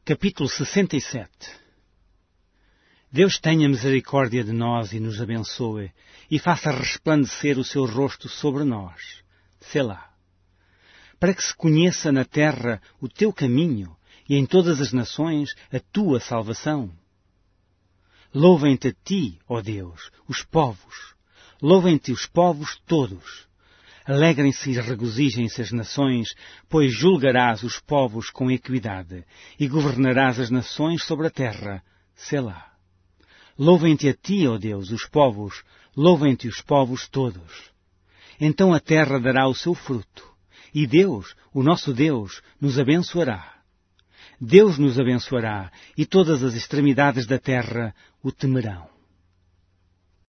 Capítulo 67. Deus tenha misericórdia de nós e nos abençoe, e faça resplandecer o seu rosto sobre nós. Selá. Para que se conheça na terra o teu caminho, e em todas as nações a tua salvação. Louvem-te a ti, ó Deus, os povos. Louvem-te os povos todos. Alegrem-se e regozijem-se as nações, pois julgarás os povos com equidade, e governarás as nações sobre a terra. Selá. Louvem-te a ti, ó Deus, os povos, louvem-te os povos todos. Então a terra dará o seu fruto, e Deus, o nosso Deus, nos abençoará. Deus nos abençoará, e todas as extremidades da terra o temerão.